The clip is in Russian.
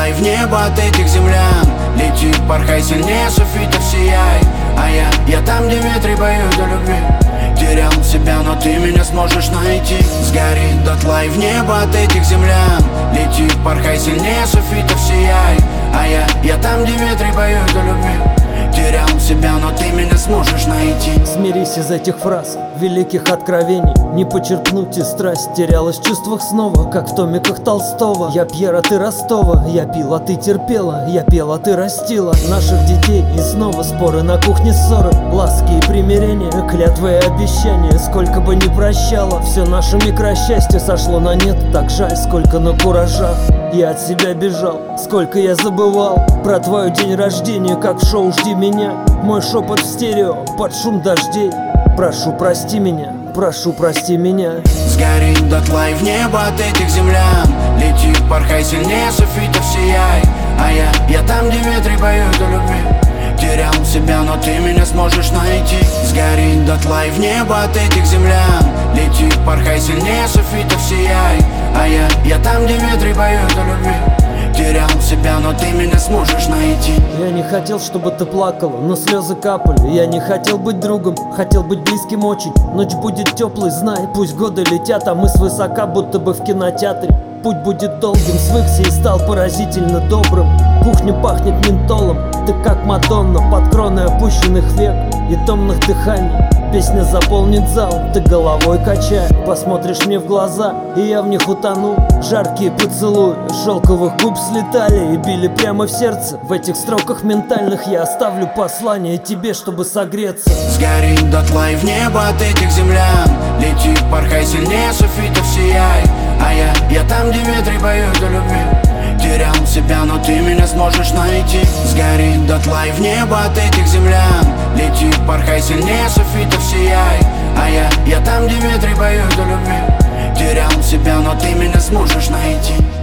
дотлай в небо от этих землян. Лети, порхай сильнее, софитов сияй. А я там, где ветры поют о любви. Терял себя, но ты меня сможешь найти. Сгори дотлай в небо от этих землян. Лети, порхай сильнее, софитов сияй. А я там, где ветры поют о любви. Терял себя, но ты меня сможешь найти. Смирись из этих фраз, великих откровений. Не почерпнуть и страсть терялась в чувствах снова, как в томиках Толстого. Я Пьер, а ты Ростова. Я пил, а ты терпела. Я пел, а ты растила наших детей. И снова споры на кухне, ссоры, ласки и примирения, клятвы и обещания. Сколько бы ни прощала, все наше микросчастье сошло на нет. Так жаль, сколько на куражах я от себя бежал, сколько я забывал про твой день рождения, как в шоу «Жди меня». Мой шепот в стерео под шум дождей. Прошу, прости меня, прошу, прости меня. Сгори дотлай в небо от этих землян. Лети, порхай сильнее, софитов сияй. А я там, где ветры поют о любви. Терял себя, но ты меня сможешь найти. Сгори дотлай в небо от этих землян. Лети, порхай сильнее, софитов сияй. А я там, где ветры поют о любви. Терял себя, но ты меня сможешь найти. Я не хотел, чтобы ты плакала, но слезы капали. Я не хотел быть другом, хотел быть близким очень. Ночь будет теплой, знай, пусть годы летят, а мы свысока, будто бы в кинотеатре. Путь будет долгим, свыкся и стал поразительно добрым. Кухня пахнет ментолом, ты как Мадонна под кроной опущенных век и томных дыханий. Песня заполнит зал, ты головой качай. Посмотришь мне в глаза, и я в них утону. Жаркие поцелуи шелковых губ слетали и били прямо в сердце. В этих строках ментальных я оставлю послание тебе, чтобы согреться. Сгори дотлай в небо от этих землян. Лети, порхай сильнее, софитов сияй. А я там, где ветры поют о любви. Терял себя, но ты меня сможешь найти. Сгори дотлай в небо от этих землян. Лети, порхай сильнее, софитов сияй. А я там, где ветры поют о любви. Терял себя, но ты меня сможешь найти.